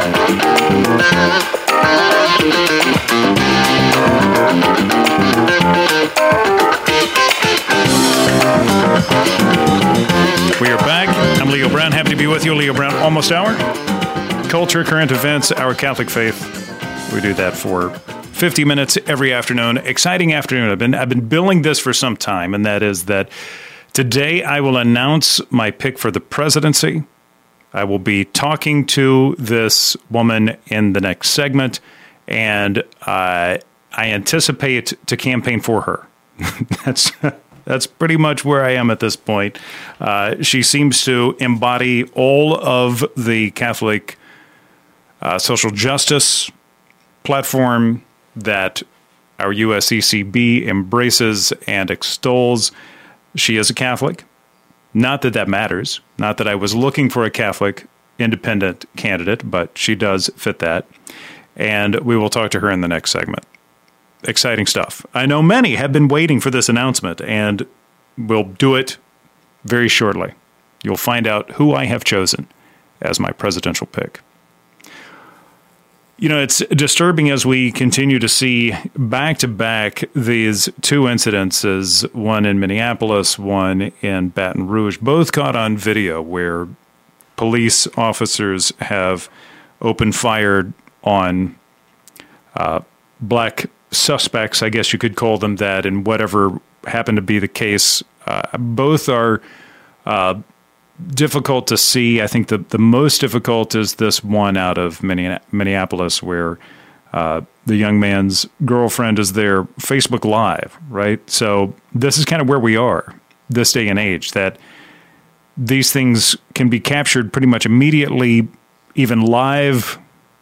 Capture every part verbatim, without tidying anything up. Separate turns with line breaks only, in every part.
We are back. I'm Leo Brown. Happy to be with you. Leo Brown, Almost Hour. Culture, current events, our Catholic faith. We do that for fifty minutes every afternoon. Exciting afternoon. I've been I've been billing this for some time, and that is that today I will announce my pick for the presidency. I will be talking to this woman in the next segment, and uh, I anticipate to campaign for her. That's that's pretty much where I am at this point. Uh, she seems to embody all of the Catholic uh, social justice platform that our U S C C B embraces and extols. She is a Catholic. Not that that matters. Not that I was looking for a Catholic independent candidate, but she does fit that. And we will talk to her in the next segment. Exciting stuff. I know many have been waiting for this announcement, and we'll do it very shortly. You'll find out who I have chosen as my presidential pick. You know, it's disturbing as we continue to see back-to-back these two incidences, one in Minneapolis, one in Baton Rouge, both caught on video where police officers have opened fire on uh, black suspects, I guess you could call them that, and whatever happened to be the case. Uh, both are uh, difficult to see. I think the, the most difficult is this one out of Minneapolis where uh, the young man's girlfriend is there Facebook Live, right? So this is kind of where we are this day and age, that these things can be captured pretty much immediately, even live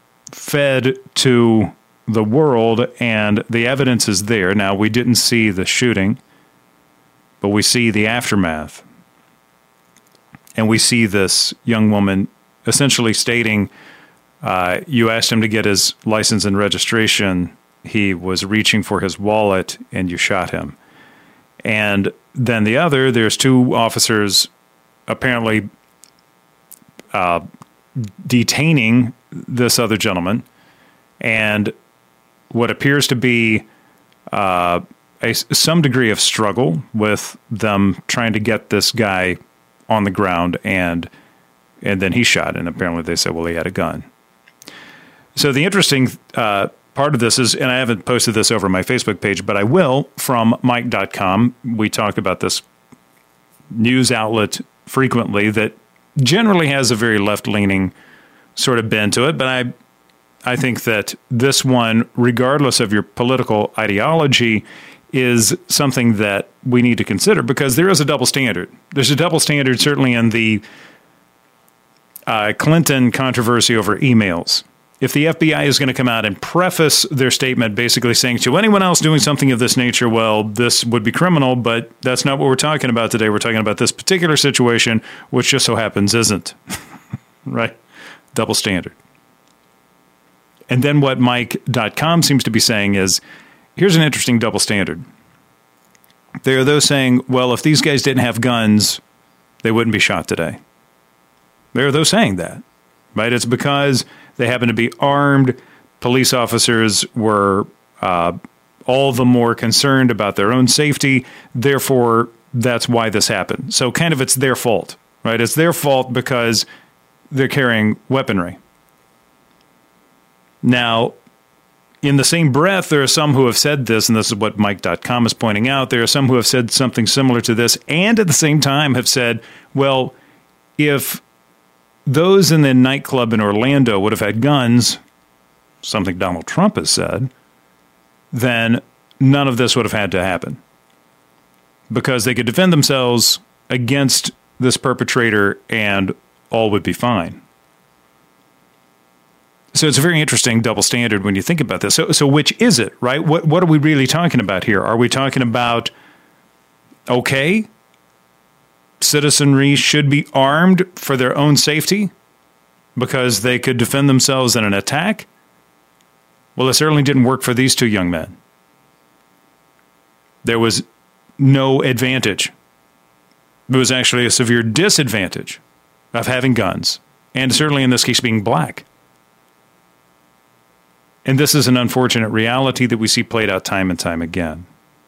fed to the world, and the evidence is there. Now, we didn't see the shooting, but we see the aftermath. And we see this young woman essentially stating, uh, you asked him to get his license and registration. He was reaching for his wallet, and you shot him. And then the other, there's two officers apparently uh, detaining this other gentleman, and what appears to be uh, a, some degree of struggle with them trying to get this guy on the ground, and and then he shot, and apparently they said, well, he had a gun. So the interesting uh, part of this is, and I haven't posted this over my Facebook page, but I will, from Mike dot com. We talk about this news outlet frequently that generally has a very left-leaning sort of bend to it, but I I think that this one, regardless of your political ideology, is something that we need to consider because there is a double standard. There's a double standard certainly in the uh, Clinton controversy over emails. If the F B I is going to come out and preface their statement basically saying to anyone else doing something of this nature, well, this would be criminal, but that's not what we're talking about today. We're talking about this particular situation, which just so happens isn't. Right? Double standard. And then what Mike dot com seems to be saying is, here's an interesting double standard. There are those saying, well, if these guys didn't have guns, they wouldn't be shot today. There are those saying that, right? It's because they happen to be armed. Police officers were uh, all the more concerned about their own safety. Therefore, that's why this happened. So kind of it's their fault, right? It's their fault because they're carrying weaponry. Now, in the same breath, there are some who have said this, and this is what Mike dot com is pointing out. There are some who have said something similar to this, and at the same time have said, well, if those in the nightclub in Orlando would have had guns, something Donald Trump has said, then none of this would have had to happen. Because they could defend themselves against this perpetrator and all would be fine. So it's a very interesting double standard when you think about this. So, so which is it, right? What what are we really talking about here? Are we talking about, okay, citizenry should be armed for their own safety because they could defend themselves in an attack? Well, it certainly didn't work for these two young men. There was no advantage. There was actually a severe disadvantage of having guns, and certainly in this case being black. And this is an unfortunate reality that we see played out time and time again.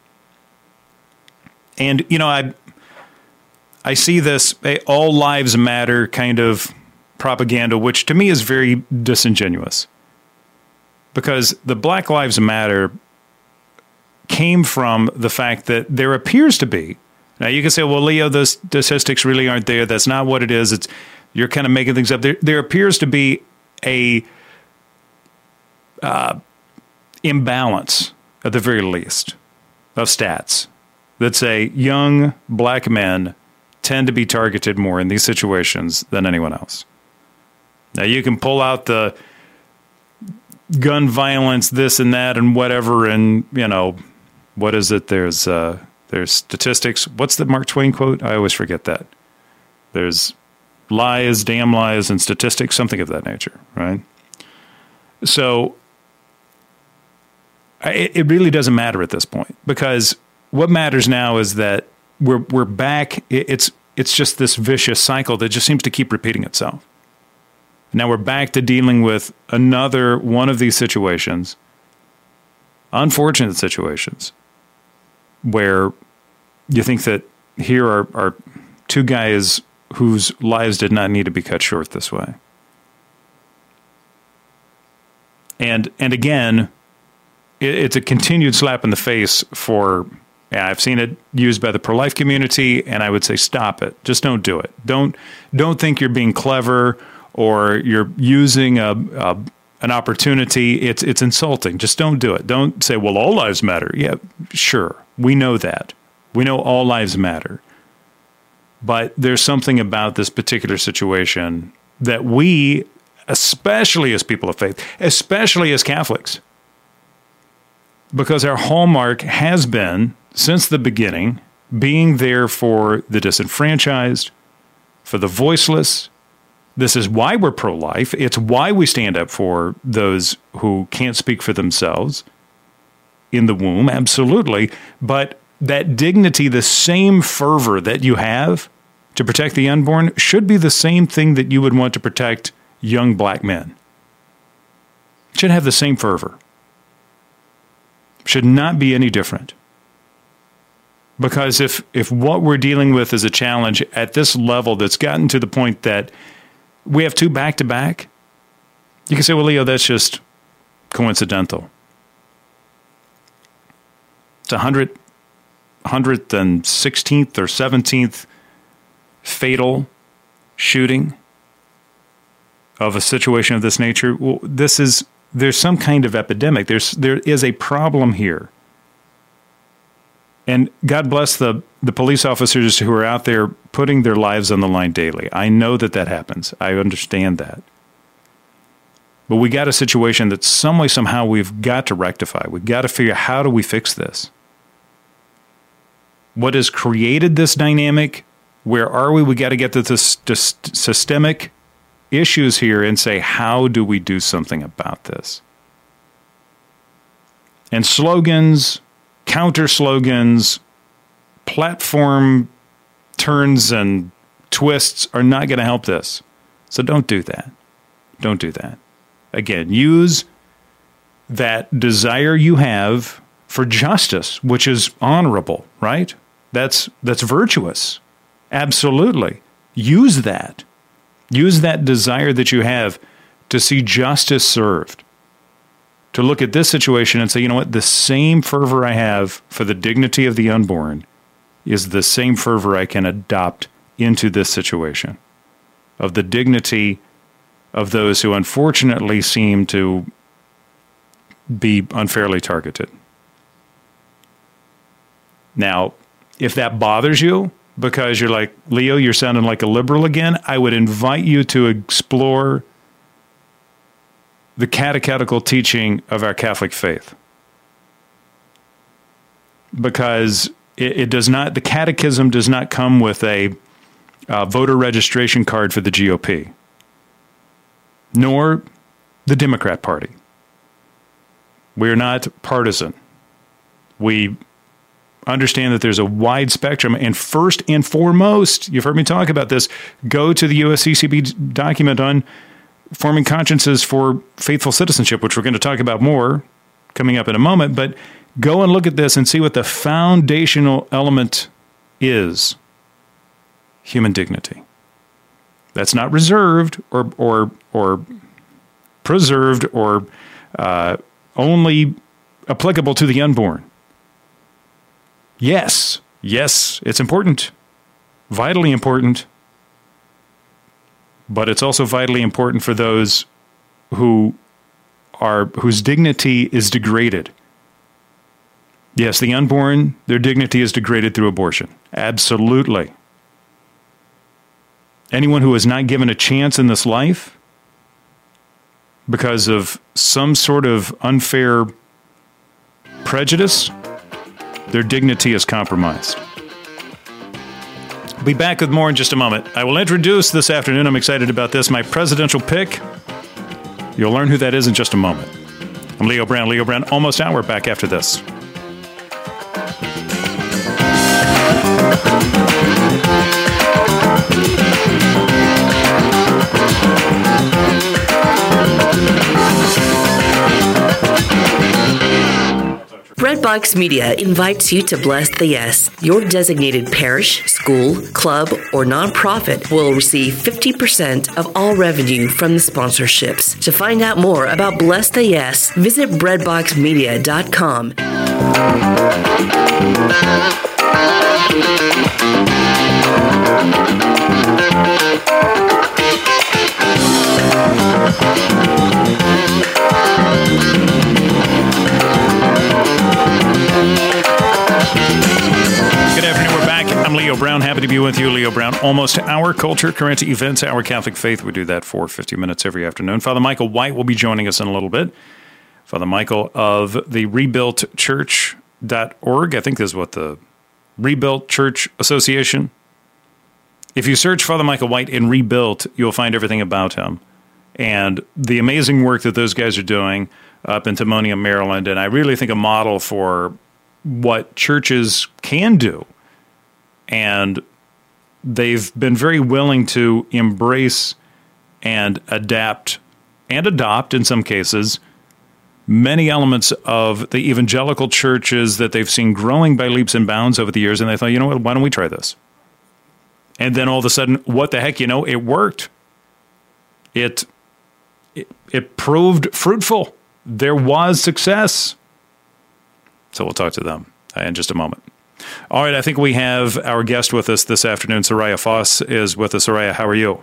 And, you know, I I see this a, all lives matter kind of propaganda, which to me is very disingenuous. Because the Black Lives Matter came from the fact that there appears to be, now you can say, well, Leo, those statistics really aren't there. That's not what it is. It's you're kind of making things up. There, there appears to be a uh, imbalance, at the very least, of stats that say young black men tend to be targeted more in these situations than anyone else. Now, you can pull out the gun violence, this and that, and whatever, and, you know, what is it? There's uh, there's statistics. What's the Mark Twain quote? I always forget that. There's lies, damn lies, and statistics, something of that nature, right? So it, it really doesn't matter at this point, because what matters now is that we're we're back. It's it's just this vicious cycle that just seems to keep repeating itself. Now we're back to dealing with another one of these situations, unfortunate situations, where you think that here are, are two guys whose lives did not need to be cut short this way. And and again, it, it's a continued slap in the face for, yeah, I've seen it used by the pro-life community, and I would say stop it. Just don't do it. Don't don't think you're being clever or you're using a, a an opportunity. It's it's insulting. Just don't do it. Don't say, well, all lives matter. Yeah, sure. We know that. We know all lives matter. But there's something about this particular situation that we, especially as people of faith, especially as Catholics, because our hallmark has been, since the beginning, being there for the disenfranchised, for the voiceless. This is why we're pro-life. It's why we stand up for those who can't speak for themselves in the womb, absolutely. But that dignity, the same fervor that you have to protect the unborn, should be the same thing that you would want to protect young black men. Should have the same fervor. Should not be any different. Because if, if what we're dealing with is a challenge at this level that's gotten to the point that we have two back-to-back, you can say, well, Leo, that's just coincidental. It's a hundred, hundredth and sixteenth or seventeenth fatal shooting of a situation of this nature. Well, this is, there's some kind of epidemic. There's, there is a problem here. And God bless the, the police officers who are out there putting their lives on the line daily. I know that that happens. I understand that. But we got a situation that some way, somehow we've got to rectify. We've got to figure out, how do we fix this? What has created this dynamic? Where are we? We got to get to this, this systemic issues here and say, how do we do something about this? And slogans, counter slogans, platform turns and twists are not going to help this. So don't do that. Don't do that. Again, use that desire you have for justice, which is honorable, right? That's that's virtuous. Absolutely. Use that. Use that desire that you have to see justice served. To look at this situation and say, you know what, the same fervor I have for the dignity of the unborn is the same fervor I can adopt into this situation of the dignity of those who unfortunately seem to be unfairly targeted. Now, if that bothers you, because you're like, Leo, you're sounding like a liberal again, I would invite you to explore the catechetical teaching of our Catholic faith. Because it, it does not, the catechism does not come with a uh, voter registration card for the G O P, nor the Democrat Party. We're not partisan. We understand that there's a wide spectrum, and first and foremost, you've heard me talk about this, go to the U S C C B document on forming consciences for faithful citizenship, which we're going to talk about more coming up in a moment. But go and look at this and see what the foundational element is. Human dignity. That's not reserved or or or preserved or uh, only applicable to the unborn. Yes, yes, it's important, vitally important, but it's also vitally important for those who are whose dignity is degraded. Yes, the unborn, their dignity is degraded through abortion. Absolutely. Anyone who is not given a chance in this life because of some sort of unfair prejudice, their dignity is compromised. I'll be back with more in just a moment. I will introduce this afternoon, I'm excited about this, my presidential pick. You'll learn who that is in just a moment. I'm Leo Brown. Leo Brown, almost hour, back after this.
Breadbox Media invites you to Bless the Yes. Your designated parish, school, club, or nonprofit will receive fifty percent of all revenue from the sponsorships. To find out more about Bless the Yes, visit breadbox media dot com.
Good afternoon. We're back. I'm Leo Brown. Happy to be with you. Leo Brown, almost our culture, current events, our Catholic faith. We do that for fifty minutes every afternoon. Father Michael White will be joining us in a little bit. Father Michael of the rebuilt church dot org. I think this is what the Rebuilt Church Association. If you search Father Michael White in Rebuilt, you'll find everything about him and the amazing work that those guys are doing up in Timonium, Maryland. And I really think a model for what churches can do. And they've been very willing to embrace and adapt and adopt, in some cases, many elements of the evangelical churches that they've seen growing by leaps and bounds over the years. And they thought, you know what, why don't we try this? And then all of a sudden, what the heck, you know, it worked. It, it, it proved fruitful. There was success. So we'll talk to them in just a moment. All right, I think we have our guest with us this afternoon. Soraya Foss is with us. Soraya, how are you?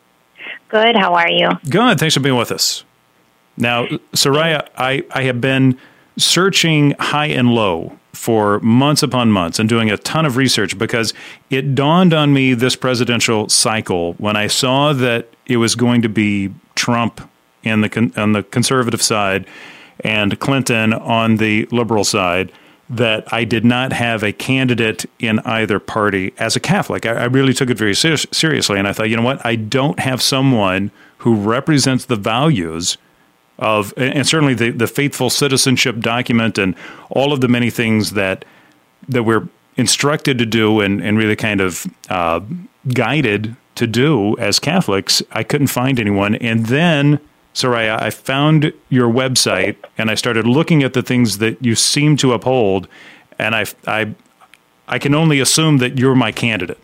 Good, how are you?
Good, thanks for being with us. Now, Soraya, I, I have been searching high and low for months upon months and doing a ton of research because it dawned on me this presidential cycle when I saw that it was going to be Trump in the con- on the conservative side and Clinton on the liberal side, that I did not have a candidate in either party as a Catholic. I, I really took it very ser- seriously, and I thought, you know what? I don't have someone who represents the values of, and certainly the, the faithful citizenship document and all of the many things that that we're instructed to do and, and really kind of uh, guided to do as Catholics. I couldn't find anyone. And then, Soraya, I found your website and I started looking at the things that you seem to uphold, and I, I, I can only assume that you're my candidate.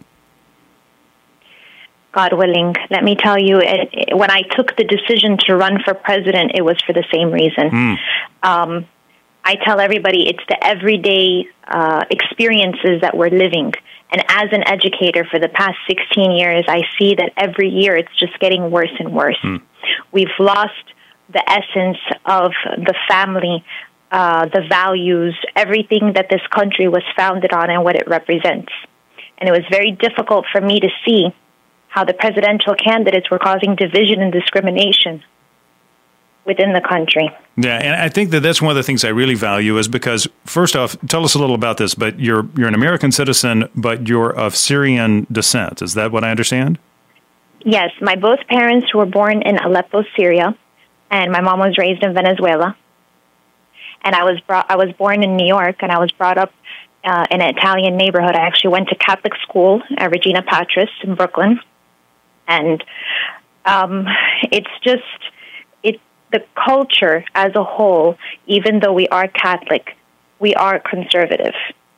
God willing, let me tell you, it, it, when I took the decision to run for president, it was for the same reason. Mm. Um, I tell everybody it's the everyday uh, experiences that we're living. And as an educator for the past sixteen years, I see that every year it's just getting worse and worse. Mm. We've lost the essence of the family, uh, the values, everything that this country was founded on and what it represents. And it was very difficult for me to see how the presidential candidates were causing division and discrimination within the country.
Yeah, and I think that that's one of the things I really value is because, first off, tell us a little about this, but you're you're an American citizen, but you're of Syrian descent. Is that what I understand?
Yes, my both parents were born in Aleppo, Syria, and my mom was raised in Venezuela. And I was brought, I was born in New York, and I was brought up uh, in an Italian neighborhood. I actually went to Catholic school at Regina Patris in Brooklyn. And Um, it's just it the culture as a whole. Even though we are Catholic, we are conservative,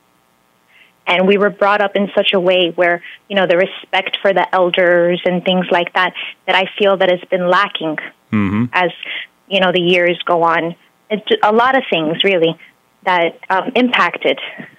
and we were brought up in such a way where you know the respect for the elders and things like that that I feel that has been lacking mm-hmm. as you know the years go on. It's a lot of things really that um, impacted,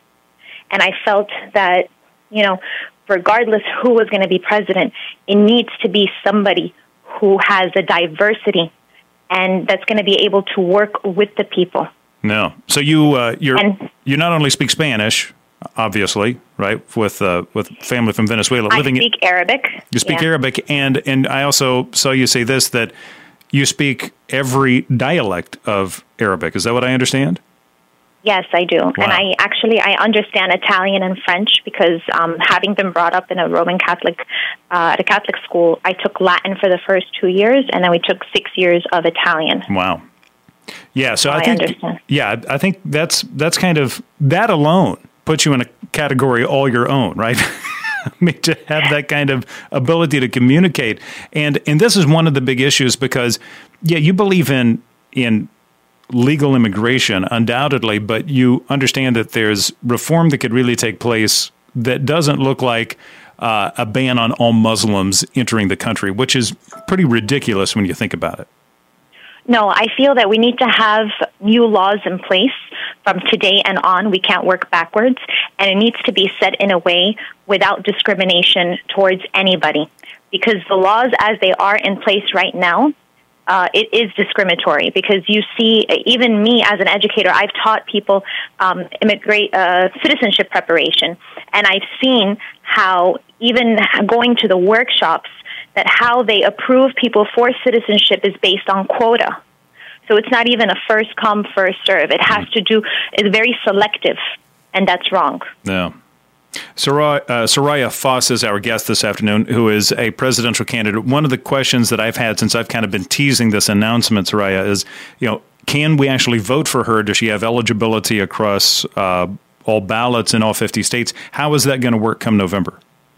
and I felt that you know. regardless who was going to be president, it needs to be somebody who has a diversity and that's going to be able to work with the people.
No. So you uh, you're
and,
you not only speak Spanish, obviously, right? With uh, with family from Venezuela
I
living.
I speak Arabic.
You speak
yeah.
Arabic, and and I also saw you say this that you speak every dialect of Arabic. Is that what I understand?
Yes, I do.
Wow.
And I actually, I understand Italian and French because um, having been brought up in a Roman Catholic, uh, at a Catholic school, I took Latin for the first two years, and then we took six years of Italian.
Wow. Yeah, so
oh,
I think,
I understand.
yeah, I think that's, that's kind of, that alone puts you in a category all your own, right? I mean, to have that kind of ability to communicate. And, and this is one of the big issues because, yeah, you believe in, in, legal immigration, undoubtedly, but you understand that there's reform that could really take place that doesn't look like uh, a ban on all Muslims entering the country, which is pretty ridiculous when you think about it.
No, I feel that we need to have new laws in place from today and on. We can't work backwards, and it needs to be set in a way without discrimination towards anybody, because the laws as they are in place right now, Uh, it is discriminatory because you see, even me as an educator, I've taught people um, immigrate uh, citizenship preparation, and I've seen how even going to the workshops that how they approve people for citizenship is based on quota. So it's not even a first come, first serve. It has to do, it's very selective, and that's wrong.
Yeah. Soraya, uh, Soraya Foss is our guest this afternoon, who is a presidential candidate. One of the questions that I've had since I've kind of been teasing this announcement, Soraya, is, you know, can we actually vote for her? Does she have eligibility across uh, all ballots in all fifty states? How is that going to work come November?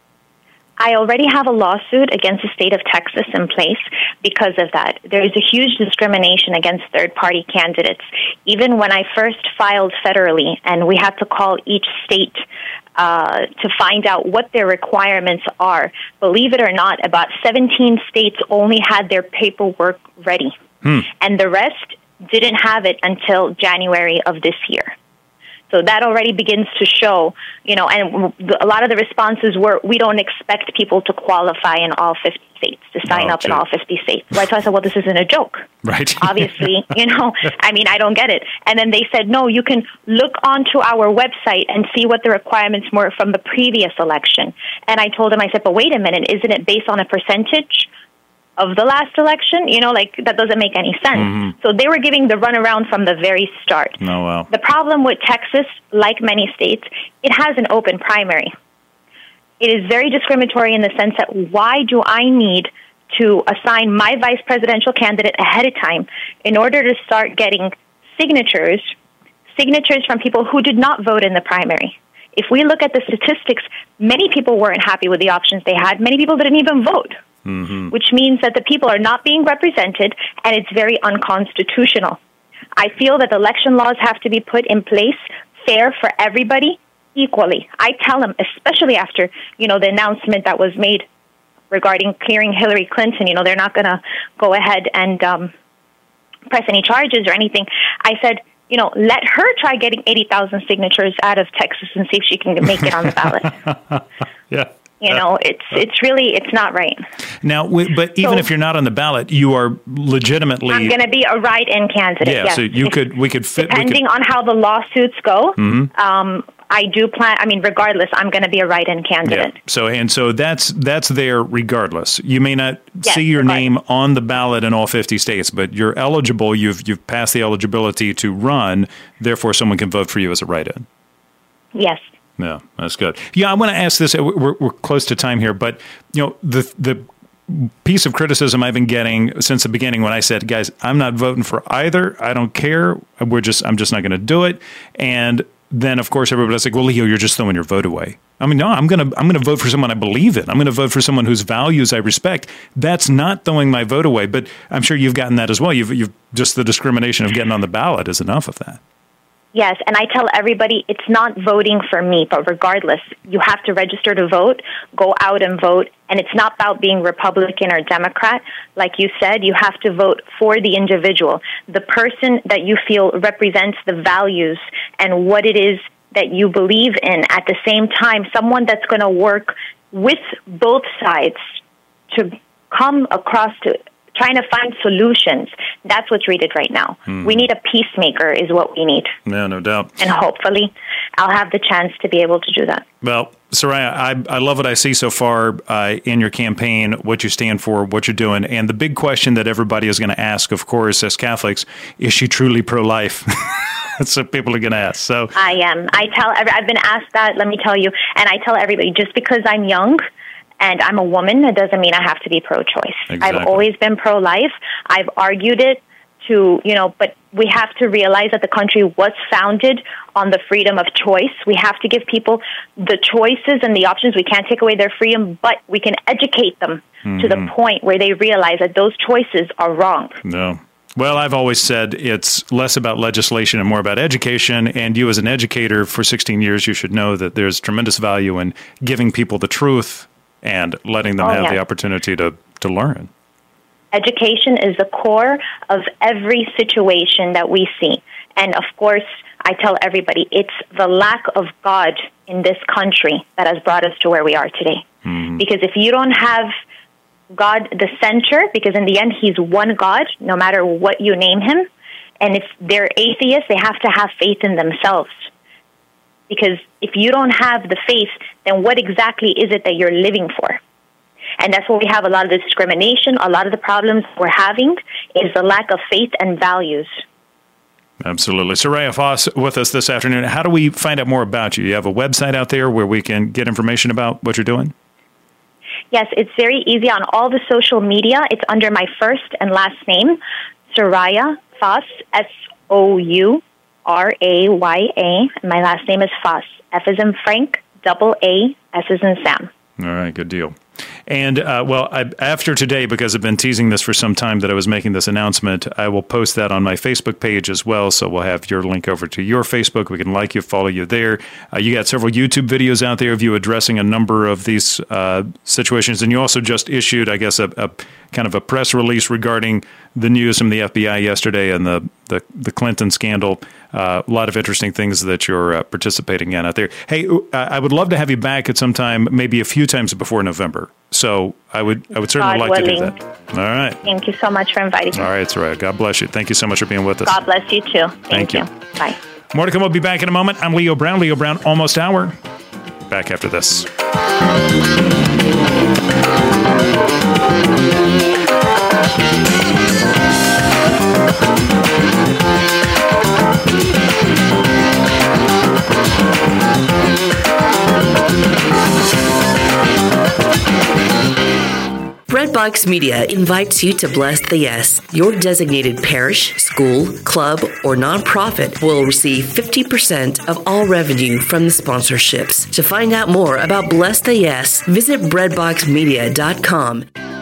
I already have a lawsuit against the state of Texas in place because of that. There is a huge discrimination against third-party candidates. Even when I first filed federally, and we had to call each state uh, to find out what their requirements are, believe it or not, about seventeen states only had their paperwork ready. Hmm. And the rest didn't have it until January of this year. So that already begins to show, you know, and a lot of the responses were, we don't expect people to qualify in all fifty states, to sign
oh,
up
gee.
in all fifty states. Right? So I said, well, this isn't a joke.
Right.
Obviously, you know, I mean, I don't get it. And then they said, no, you can look onto our website and see what the requirements were from the previous election. And I told them, I said, but wait a minute, isn't it based on a percentage of the last election? You know, like, that doesn't make any sense. Mm-hmm. So they were giving the runaround from the very start.
Oh, wow.
The problem with Texas, like many states, it has an open primary. It is very discriminatory in the sense that why do I need to assign my vice presidential candidate ahead of time in order to start getting signatures, signatures from people who did not vote in the primary? If we look at the statistics, many people weren't happy with the options they had. Many people didn't even vote. Mm-hmm. Which means that the people are not being represented, and it's very unconstitutional. I feel that election laws have to be put in place fair for everybody equally. I tell them, especially after, you know, the announcement that was made regarding clearing Hillary Clinton, you know, they're not going to go ahead and um, press any charges or anything. I said, you know, let her try getting eighty thousand signatures out of Texas and see if she can make it on the ballot.
Yeah.
You know, it's it's really, it's not right.
Now, but even so, if you're not on the ballot, you are legitimately...
I'm going to be a write-in candidate,
yeah,
yes.
so you could, we could fit...
Depending
we could,
on how the lawsuits go,
mm-hmm.
um, I do plan, I mean, regardless, I'm going to be a write-in candidate.
Yeah. So, and so that's that's there regardless. You may not
yes,
see your
regardless.
name on the ballot in all fifty states, but you're eligible, you've you've passed the eligibility to run, therefore someone can vote for you as a write-in.
Yes.
Yeah, that's good. Yeah, I want to ask this. We're, we're close to time here, but you know, the the piece of criticism I've been getting since the beginning when I said, "Guys, I'm not voting for either. I don't care. We're just, I'm just not going to do it." And then of course everybody's like, well, Leo, you're just throwing your vote away. I mean, no, I'm going to I'm going to vote for someone I believe in. I'm going to vote for someone whose values I respect. That's not throwing my vote away. But I'm sure you've gotten that as well. You've, you've just the discrimination of getting on the ballot is enough of that.
Yes, and I tell everybody it's not voting for me, but regardless, you have to register to vote, go out and vote, and it's not about being Republican or Democrat. Like you said, you have to vote for the individual, the person that you feel represents the values and what it is that you believe in. At the same time, someone that's going to work with both sides to come across to trying to find solutions. That's what's needed right now. Mm. We need a peacemaker is what we need.
Yeah, no doubt.
And hopefully I'll have the chance to be able to do that.
Well, Soraya, I, I love what I see so far uh, in your campaign, what you stand for, what you're doing. And the big question that everybody is going to ask, of course, as Catholics, is she truly pro-life? That's what people are going to ask. So
I am. I tell every, I've been asked that, let me tell you. And I tell everybody, just because I'm young and I'm a woman, it doesn't mean I have to be pro-choice.
Exactly.
I've always been pro-life. I've argued it to, you know, but we have to realize that the country was founded on the freedom of choice. We have to give people the choices and the options. We can't take away their freedom, but we can educate them mm-hmm. to the point where they realize that those choices are wrong.
No. Well, I've always said it's less about legislation and more about education. And you as an educator for sixteen years, you should know that there's tremendous value in giving people the truth and letting them oh, have yeah. the opportunity to, to learn.
Education is the core of every situation that we see. And of course, I tell everybody, it's the lack of God in this country that has brought us to where we are today. Mm-hmm. Because if you don't have God the center, because in the end, he's one God, no matter what you name him. And if they're atheists, they have to have faith in themselves. Because if you don't have the faith, then what exactly is it that you're living for? And that's where we have a lot of the discrimination, a lot of the problems we're having is the lack of faith and values.
Absolutely. Soraya Foss with us this afternoon. How do we find out more about you? You have a website out there where we can get information about what you're doing?
Yes, it's very easy on all the social media. It's under my first and last name, Soraya Foss, S O U R A Y A. My last name is Foss, F as in Frank, double A, S as in Sam.
All right, good deal. And, uh, well, I, after today, because I've been teasing this for some time that I was making this announcement, I will post that on my Facebook page as well. So we'll have your link over to your Facebook. We can like you, follow you there. Uh, you got several YouTube videos out there of you addressing a number of these uh, situations. And you also just issued, I guess, a, a kind of a press release regarding the news from the F B I yesterday and the, the, the Clinton scandal. Uh, a lot of interesting things that you're uh, participating in out there. Hey, uh, I would love to have you back at some time, maybe a few times before November. So I would I would certainly
God
like
willing.
to do that. All right.
Thank you so much for inviting me.
All right, it's all right. God bless you. Thank you so much for being with us.
God bless you too. Thank,
Thank you.
you. Bye.
More to come. We'll be back in a moment. I'm Leo Brown. Leo Brown, Almost Hour. Back after this.
Redbox Media invites you to bless the yes. Your designated parish, school, club, or nonprofit will receive fifty percent of all revenue from the sponsorships. To find out more about Bless the Yes, visit breadbox media dot com.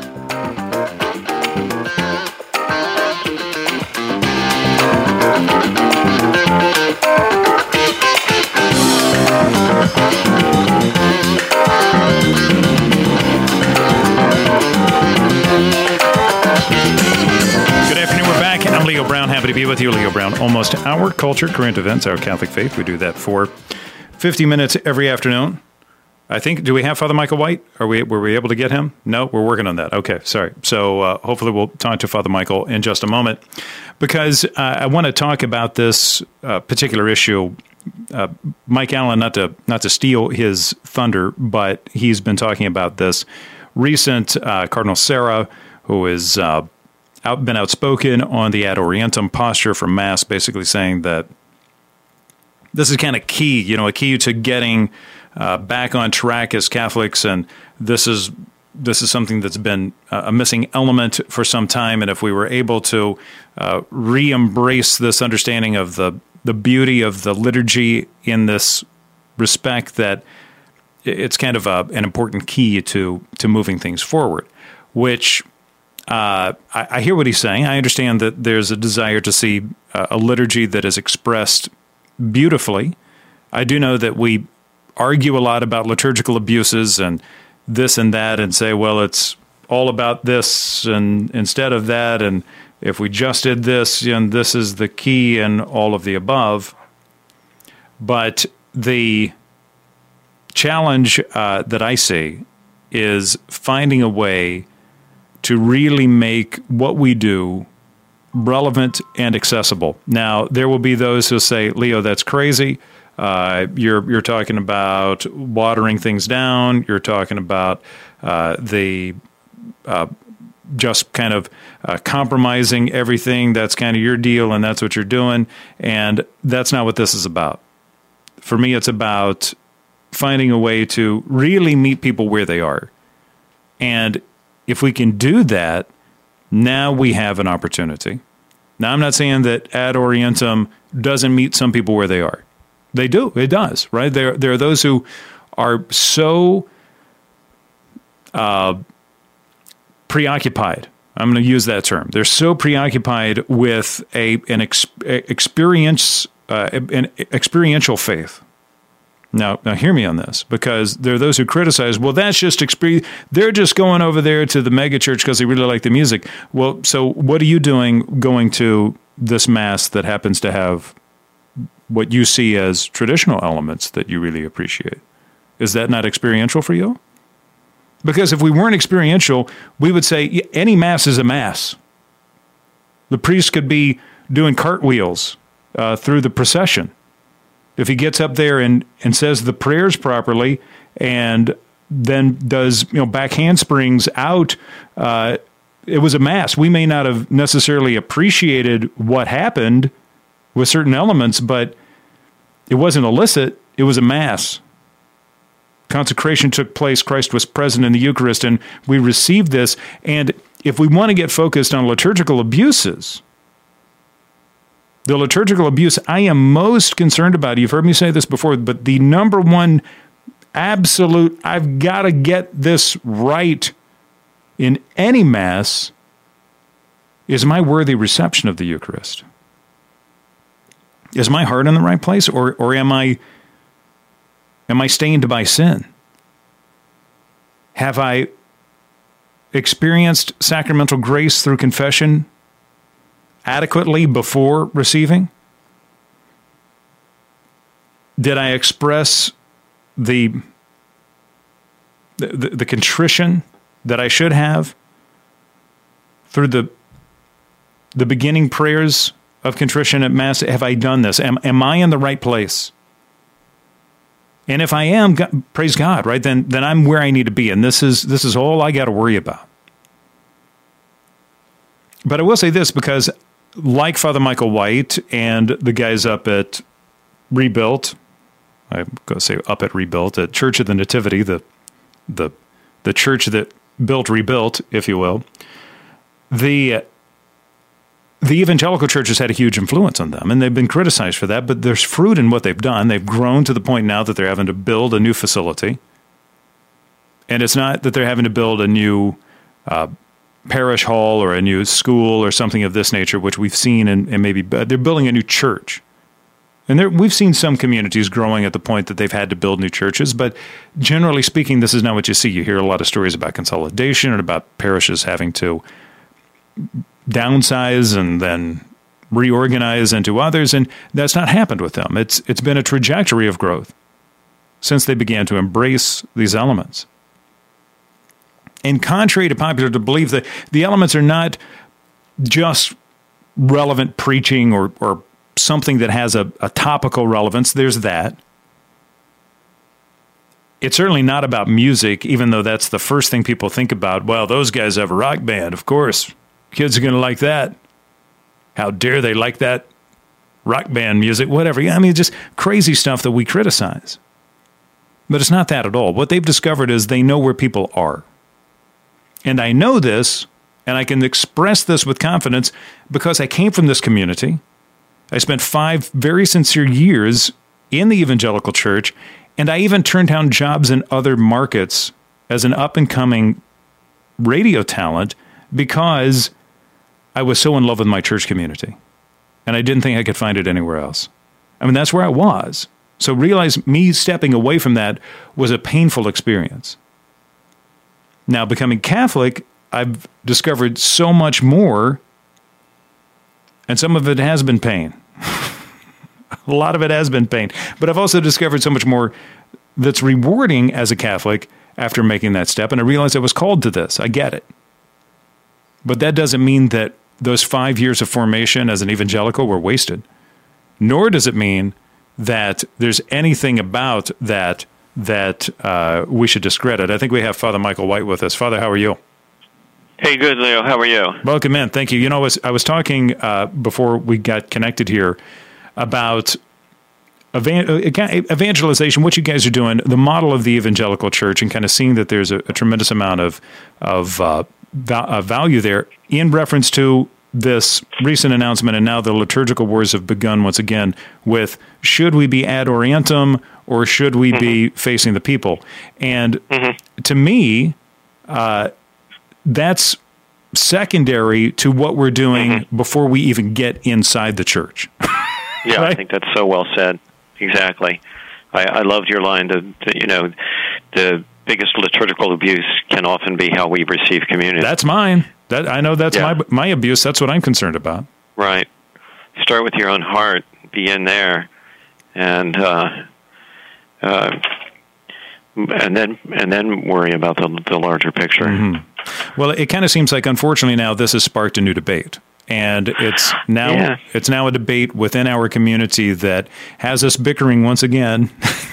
I'm Leo Brown. Happy to be with you. Leo Brown, Almost Hour, culture, current events, our Catholic faith. We do that for fifty minutes every afternoon. I think, do we have Father Michael White? Are we, were we able to get him? No, we're working on that. Okay, sorry. So uh, hopefully we'll talk to Father Michael in just a moment because uh, I want to talk about this uh, particular issue. Uh, Mike Allen, not to not to steal his thunder, but he's been talking about this recent uh, Cardinal Sarah, who is uh, out, been outspoken on the Ad Orientem posture from Mass, basically saying that this is kind of key, you know, a key to getting uh, back on track as Catholics, and this is this is something that's been a missing element for some time. And if we were able to uh, re-embrace this understanding of the the beauty of the liturgy in this respect that it's kind of a, an important key to to moving things forward, which uh, I, I hear what he's saying. I understand that there's a desire to see a, a liturgy that is expressed beautifully. I do know that we argue a lot about liturgical abuses and this and that and say, well, it's all about this and instead of that, and if we just did this, and this is the key and all of the above. But the challenge uh, that I see is finding a way to really make what we do relevant and accessible. Now, there will be those who say, Leo, that's crazy. Uh, you're you're talking about watering things down. You're talking about uh, the uh, just kind of uh, compromising everything. That's kind of your deal, and that's what you're doing. And that's not what this is about. For me, it's about finding a way to really meet people where they are. And if we can do that, now we have an opportunity. Now, I'm not saying that Ad Orientem doesn't meet some people where they are. They do. It does, right? There, there are those who are so uh, preoccupied. I'm going to use that term. They're so preoccupied with a an ex, experience, uh, an experiential faith. Now, now, hear me on this, because there are those who criticize, well, that's just experience. They're just going over there to the megachurch because they really like the music. Well, so what are you doing going to this mass that happens to have what you see as traditional elements that you really appreciate? Is that not experiential for you? Because if we weren't experiential, we would say any mass is a mass. The priest could be doing cartwheels uh, through the procession. If he gets up there and, and says the prayers properly and then does, you know, back handsprings out, uh, it was a mass. We may not have necessarily appreciated what happened with certain elements, but it wasn't illicit. It was a mass. Consecration took place. Christ was present in the Eucharist, and we received this. And if we want to get focused on liturgical abuses, the liturgical abuse I am most concerned about, you've heard me say this before, but the number one absolute, I've got to get this right in any Mass, is my worthy reception of the Eucharist. Is my heart in the right place, or or am I am I stained by sin? Have I experienced sacramental grace through confession adequately before receiving? Did I express the, the the contrition that I should have through the the beginning prayers of contrition at Mass? Have I done this? Am am I in the right place? And if I am, God, praise God, right? Then then I'm where I need to be, and this is this is all I got to worry about. But I will say this, because like Father Michael White and the guys up at Rebuilt, I'm going to say up at Rebuilt, at Church of the Nativity, the the the church that built Rebuilt, if you will, the the evangelical church has had a huge influence on them, and they've been criticized for that, but there's fruit in what they've done. They've grown to the point now that they're having to build a new facility, and it's not that they're having to build a new uh, parish hall or a new school or something of this nature, which we've seen, and, and maybe they're building a new church. And there, we've seen some communities growing at the point that they've had to build new churches, but generally speaking, this is not what you see. You hear a lot of stories about consolidation and about parishes having to downsize and then reorganize into others, and that's not happened with them. It's it's been a trajectory of growth since they began to embrace these elements. And contrary to popular belief, the, the elements are not just relevant preaching or, or something that has a, a topical relevance. There's that. It's certainly not about music, even though that's the first thing people think about. Well, those guys have a rock band, of course. Kids are going to like that. How dare they like that rock band music, whatever. I mean, just crazy stuff that we criticize. But it's not that at all. What they've discovered is they know where people are. And I know this, and I can express this with confidence because I came from this community. I spent five very sincere years in the evangelical church, and I even turned down jobs in other markets as an up-and-coming radio talent because I was so in love with my church community, and I didn't think I could find it anywhere else. I mean, that's where I was. So realize me stepping away from that was a painful experience. Now, becoming Catholic, I've discovered so much more, and some of it has been pain. A lot of it has been pain. But I've also discovered so much more that's rewarding as a Catholic after making that step, and I realized I was called to this. I get it. But that doesn't mean that those five years of formation as an evangelical were wasted. Nor does it mean that there's anything about that that uh, we should discredit. I think we have Father Michael White with us. Father, how are you?
Hey, good, Leo. How are you?
Welcome in. Thank you. You know, I was, I was talking uh, before we got connected here about evangelization, what you guys are doing, the model of the evangelical church, and kind of seeing that there's a, a tremendous amount of of uh, val- uh, value there in reference to this recent announcement, and now the liturgical wars have begun once again with, should we be ad orientem or should we mm-hmm. be facing the people? And mm-hmm. to me, uh, that's secondary to what we're doing mm-hmm. before we even get inside the church.
Yeah,
right?
I think that's so well said. Exactly. I, I loved your line that, that, you know, the biggest liturgical abuse can often be how we receive communion.
That's mine. That I know that's yeah. my my abuse. That's what I'm concerned about.
Right. Start with your own heart. Begin there, and uh, uh, and then and then worry about the the larger picture.
Mm-hmm. Well, it kind of seems like, unfortunately, now this has sparked a new debate. And it's now yeah. it's now a debate within our community that has us bickering once again,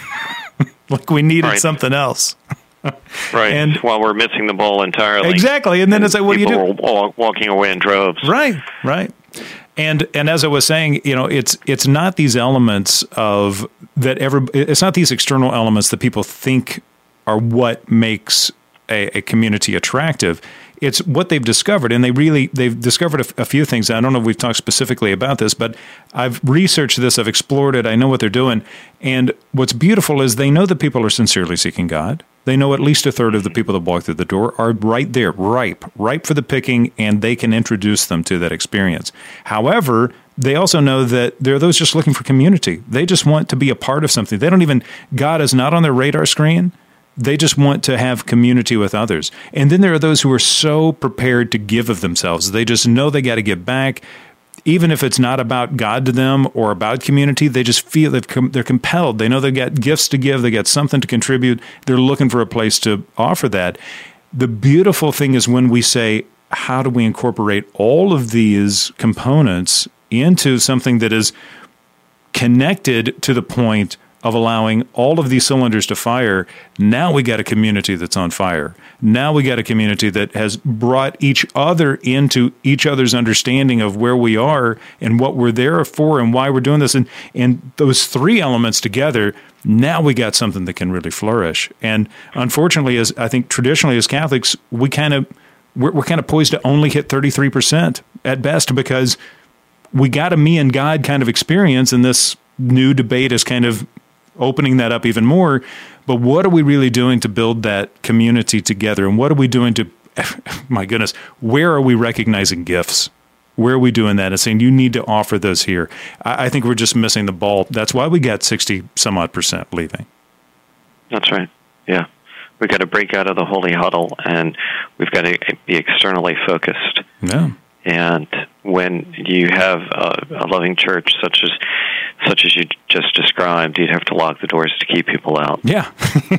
like we needed right. something else.
Right.
And
while we're missing the ball entirely.
Exactly. And then
and
it's like, what do you do?
People are walking away in droves.
Right. Right. And and as I was saying, you know, it's it's not these elements of that ever. It's not these external elements that people think are what makes a, a community attractive. It's what they've discovered, and they really, they've discovered a, a few things. I don't know if we've talked specifically about this, but I've researched this, I've explored it, I know what they're doing, and what's beautiful is they know that people are sincerely seeking God. They know at least a third of the people that walk through the door are right there, ripe, ripe for the picking, and they can introduce them to that experience. However, they also know that there are those just looking for community. They just want to be a part of something. They don't even, God is not on their radar screen. They just want to have community with others. And then there are those who are so prepared to give of themselves. They just know they got to give back. Even if it's not about God to them or about community, they just feel they've com- they're compelled. They know they've got gifts to give. They got something to contribute. They're looking for a place to offer that. The beautiful thing is when we say, how do we incorporate all of these components into something that is connected to the point of allowing all of these cylinders to fire? Now we got a community that's on fire. Now we got a community that has brought each other into each other's understanding of where we are and what we're there for and why we're doing this. And, and those three elements together, now we got something that can really flourish. And unfortunately, as I think traditionally as Catholics, we kind of, we're, we're kind of poised to only hit thirty-three percent at best because we got a me and God kind of experience, and this new debate is kind of opening that up even more. But what are we really doing to build that community together? And what are we doing to, my goodness, where are we recognizing gifts? Where are we doing that and saying, you need to offer those here? I, I think we're just missing the ball. That's why we got sixty some odd percent leaving.
That's right. Yeah. We've got to break out of the holy huddle, and we've got to be externally focused.
Yeah.
And when you have a, a loving church such as such as you just described, you'd have to lock the doors to keep people out.
Yeah.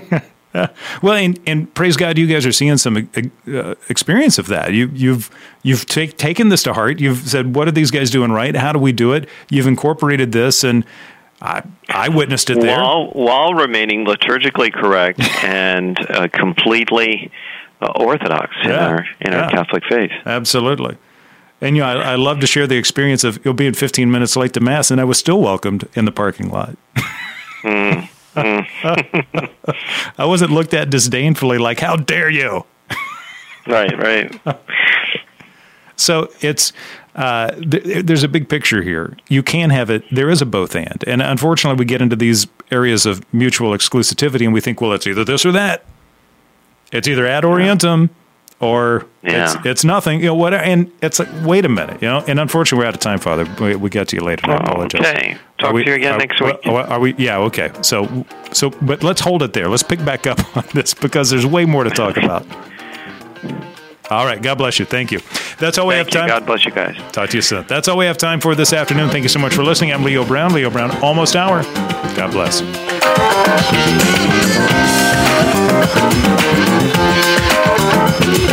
Well, and, and praise God, you guys are seeing some uh, experience of that. You, you've you've take, taken this to heart. You've said, what are these guys doing right? How do we do it? You've incorporated this, and I, I witnessed it there.
While, while remaining liturgically correct and uh, completely uh, orthodox in
yeah.
our in
yeah.
our Catholic faith.
Absolutely. And, you know, I, I love to share the experience of you'll being fifteen minutes late to Mass, and I was still welcomed in the parking lot.
mm. Mm.
I wasn't looked at disdainfully like, how dare you?
Right, right.
So it's uh, th- there's a big picture here. You can have it. There is a both and, and unfortunately, we get into these areas of mutual exclusivity, and we think, well, it's either this or that. It's either ad orientem or
yeah.
it's it's nothing. You know what? And it's like, wait a minute. You know. And unfortunately, we're out of time, Father. We, we get to you later. I apologize.
Okay. Talk
we,
to you again
are,
next week.
Are, are we? Yeah. Okay. So so, but let's hold it there. Let's pick back up on this because there's way more to talk about. All right. God bless you. Thank you. That's all we
Thank
have time.
You. God bless you guys.
Talk to you soon. That's all we have time for this afternoon. Thank you so much for listening. I'm Leo Brown. Leo Brown, Almost Hour. God bless.
Thank you.